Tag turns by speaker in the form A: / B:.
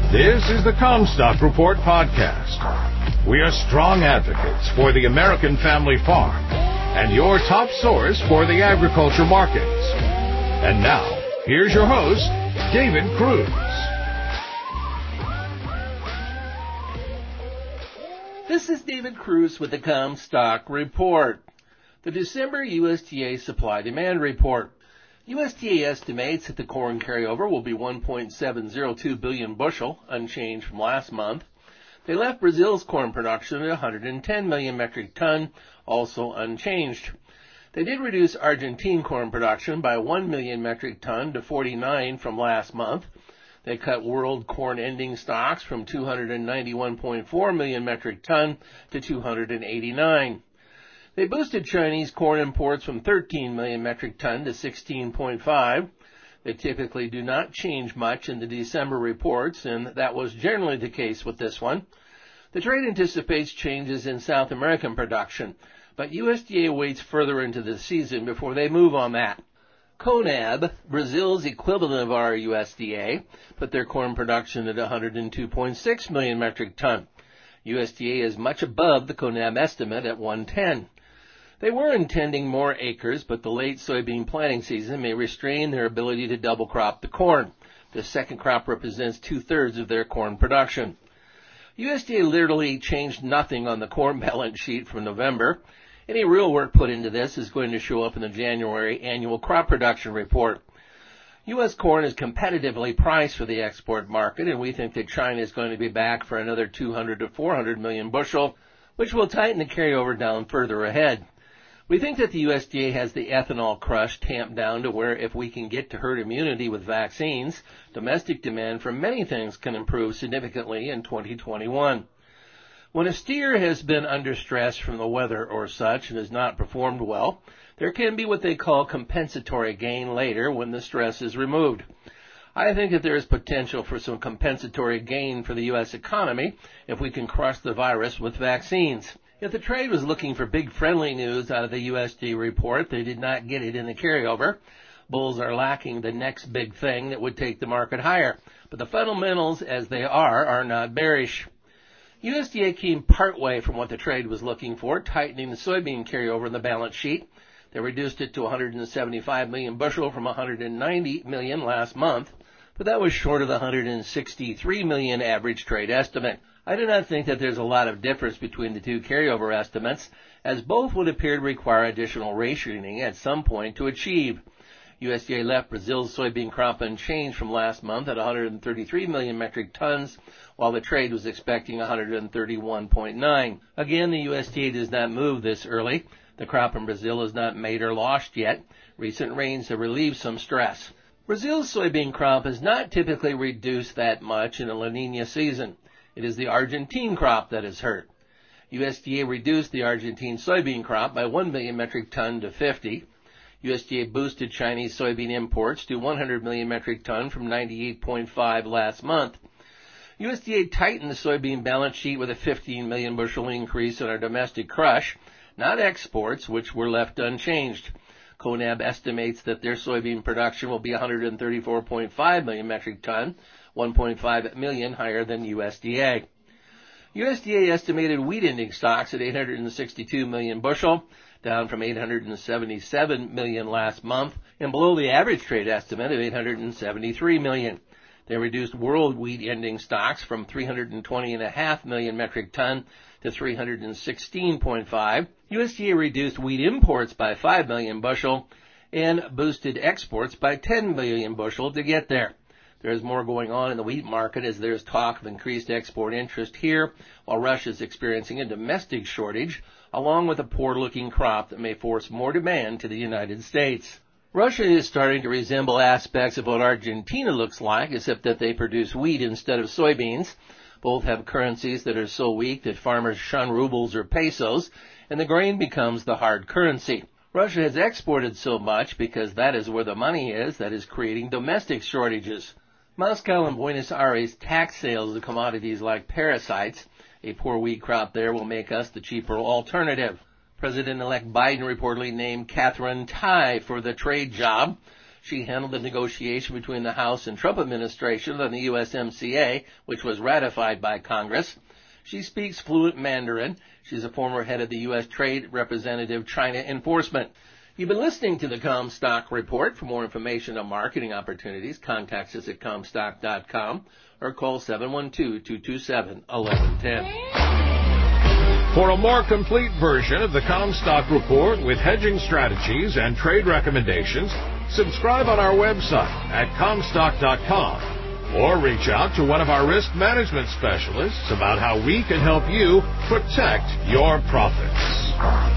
A: This is the Comstock Report podcast. We are strong advocates for the American family farm and your top source for the agriculture markets. And now, here's your host, David Cruz.
B: This is David Cruz with the Comstock Report. The December USDA Supply-Demand Report. USDA estimates that the corn carryover will be 1.702 billion bushel, unchanged from last month. They left Brazil's corn production at 110 million metric ton, also unchanged. They did reduce Argentine corn production by 1 million metric ton to 49 from last month. They cut world corn ending stocks from 291.4 million metric ton to 289. They boosted Chinese corn imports from 13 million metric ton to 16.5. They typically do not change much in the December reports, and that was generally the case with this one. The trade anticipates changes in South American production, but USDA waits further into the season before they move on that. CONAB, Brazil's equivalent of our USDA, put their corn production at 102.6 million metric ton. USDA is much above the CONAB estimate at 110. They were intending more acres, but the late soybean planting season may restrain their ability to double crop the corn. The second crop represents 2/3 of their corn production. USDA literally changed nothing on the corn balance sheet from November. Any real work put into this is going to show up in the January annual crop production report. U.S. corn is competitively priced for the export market, and we think that China is going to be back for another 200 to 400 million bushel, which will tighten the carryover down further ahead. We think that the USDA has the ethanol crush tamped down to where if we can get to herd immunity with vaccines, domestic demand for many things can improve significantly in 2021. When a steer has been under stress from the weather or such and has not performed well, there can be what they call compensatory gain later when the stress is removed. I think that there is potential for some compensatory gain for the U.S. economy if we can crush the virus with vaccines. If the trade was looking for big friendly news out of the USDA report, they did not get it in the carryover. Bulls are lacking the next big thing that would take the market higher, but the fundamentals as they are not bearish. USDA came partway from what the trade was looking for, tightening the soybean carryover in the balance sheet. They reduced it to 175 million bushel from 190 million last month, but that was short of the 163 million average trade estimate. I do not think that there's a lot of difference between the two carryover estimates, as both would appear to require additional rationing at some point to achieve. USDA left Brazil's soybean crop unchanged from last month at 133 million metric tons, while the trade was expecting 131.9. Again, the USDA does not move this early. The crop in Brazil is not made or lost yet. Recent rains have relieved some stress. Brazil's soybean crop is not typically reduced that much in a La Niña season. It is the Argentine crop that is hurt. USDA reduced the Argentine soybean crop by 1 million metric ton to 50. USDA boosted Chinese soybean imports to 100 million metric ton from 98.5 last month. USDA tightened the soybean balance sheet with a 15 million bushel increase in our domestic crush, not exports, which were left unchanged. CONAB estimates that their soybean production will be 134.5 million metric ton, 1.5 million higher than USDA. USDA estimated wheat ending stocks at 862 million bushel, down from 877 million last month, and below the average trade estimate of 873 million. They reduced world wheat ending stocks from 320.5 million metric ton to 316.5. USDA reduced wheat imports by 5 million bushel and boosted exports by 10 million bushel to get there. There is more going on in the wheat market as there is talk of increased export interest here, while Russia is experiencing a domestic shortage, along with a poor-looking crop that may force more demand to the United States. Russia is starting to resemble aspects of what Argentina looks like, except that they produce wheat instead of soybeans. Both have currencies that are so weak that farmers shun rubles or pesos, and the grain becomes the hard currency. Russia has exported so much because that is where the money is that is creating domestic shortages. Moscow and Buenos Aires tax sales of commodities like parasites. A poor wheat crop there will make us the cheaper alternative. President-elect Biden reportedly named Catherine Tai for the trade job. She handled the negotiation between the House and Trump administration on the USMCA, which was ratified by Congress. She speaks fluent Mandarin. She's a former head of the U.S. Trade Representative China Enforcement. You've been listening to the Comstock Report. For more information on marketing opportunities, contact us at Comstock.com or call 712-227-1110.
A: For a more complete version of the Comstock Report with hedging strategies and trade recommendations, subscribe on our website at Comstock.com or reach out to one of our risk management specialists about how we can help you protect your profits.